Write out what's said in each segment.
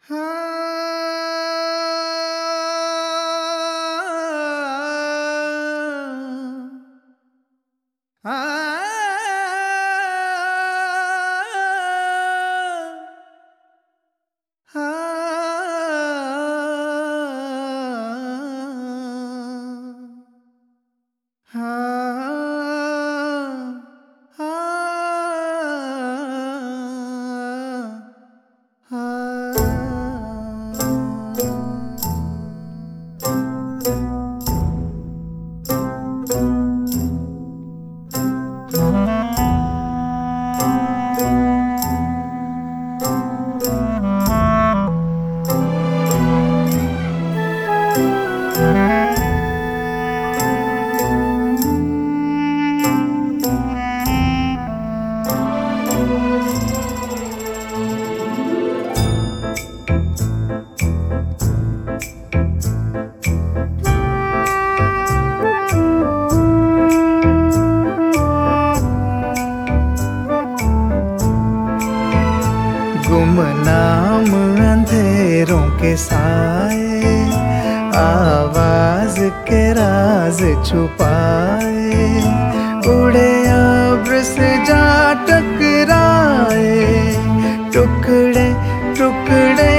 गुमनाम अंधेरों के साए, आवाज के राज छुपाए, उड़े अब्र से जा टकराए, टुकड़े टुकड़े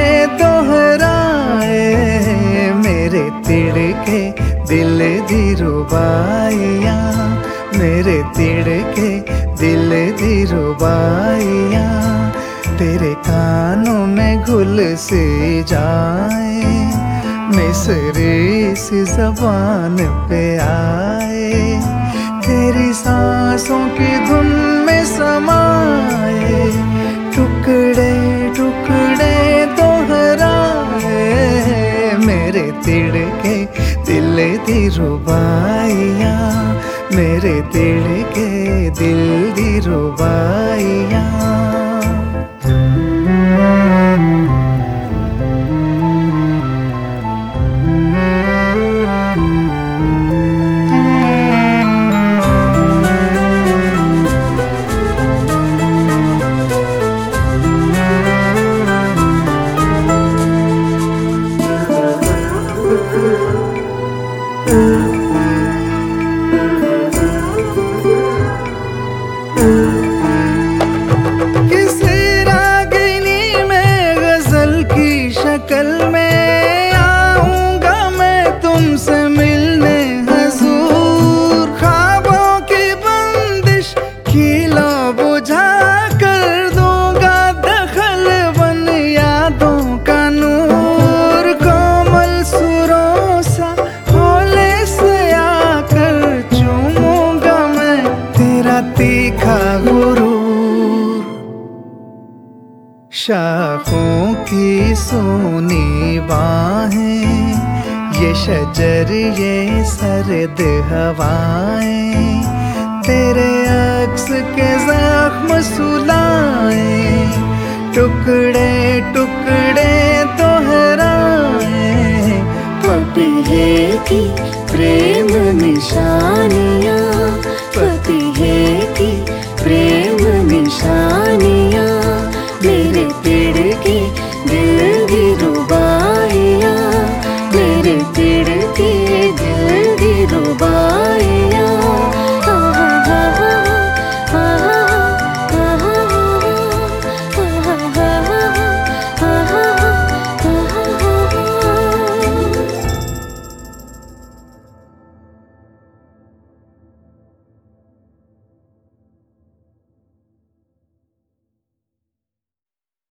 दोहराए, मेरे तिड़के दिल दी रुबाइयाँ, मेरे तिड़के दिल दी रुबाइयाँ, तेरे कानों में घुल से जाए, मिसरी सी ज़बान पे आए, तेरी सांसों की धुन में समाए, टुकड़े टुकड़े दोहराए, मेरे तिड़के दिल दी रुबाइयाँ, मेरे तिड़के दिल दी रुबाइयाँ। किसी रागिनी में गजल की शक्ल में आऊंगा मैं तुमसे मिलने हजूर, ख्वाबों की बंदिश खिला बुझा कर दूंगा दखल बन यादों का नूर, कोमल सुरों सा भोले से आकर चूमूंगा मैं तेरा तीखा गुरूर, शाखों की सोनी बाहें, ये शजर ये सर्द हवाएं, तेरे अक्स के जख्म सुलाएं, टुकड़े टुकड़े